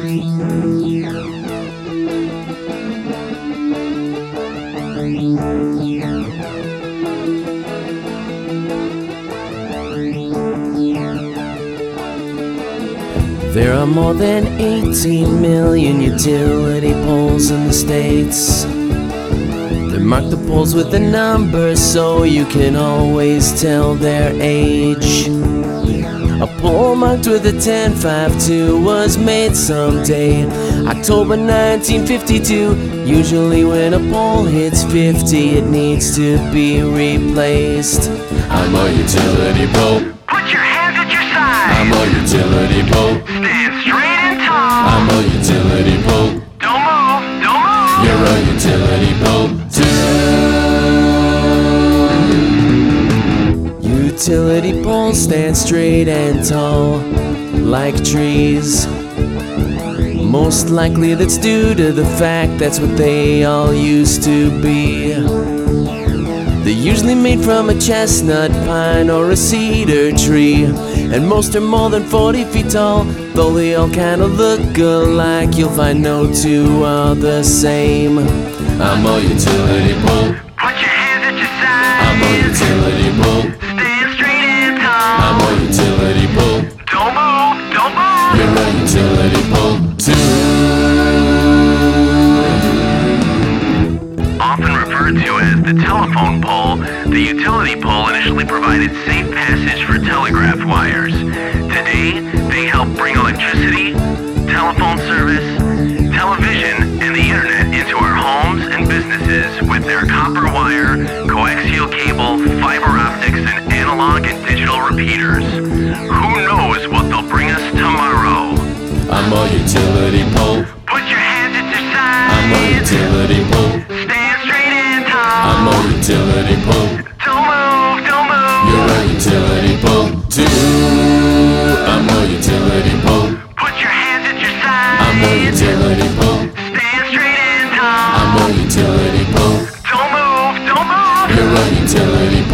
There are more than 18 million utility poles in the States. They mark the poles with a number so you can always tell their age. A pole marked with a 1052 was made someday, October 1952. Usually when a pole hits 50, it needs to be replaced. I'm a utility pole. Put your hands at your side. I'm a utility pole. Stand straight and tall. I'm a utility pole. Don't move, don't move. You're a utility pole too. Utility poles stand straight and tall, like trees. Most likely that's due to the fact that's what they all used to be. They're usually made from a chestnut, pine, or a cedar tree, and most are more than 40 feet tall. Though they all kinda look alike, you'll find no two are the same. I'm a utility pole. Put your hands at your side. I'm a utility pole. Stand straight and tall. I'm a utility pole. Don't move, don't move. You're a utility pole too. Often referred to as the telephone pole, the utility pole initially provided safe passage for telegraph wires. Today, they help bring electricity, telephone service, television, and the internet into our homes and businesses with their copper wire, coaxial cable, fiber optics, and analog and digital repeaters. Who knows what they'll bring us tomorrow? I'm a utility pole. Put your hands at your side. I'm a utility pole. Stand straight and tall. I'm a utility pole. Don't move, don't move. You're a utility pole too. I'm a utility pole. Put your hands at your side. I'm a utility pole. Stand straight and tall. I'm a utility pole. Don't move, don't move. You're a utility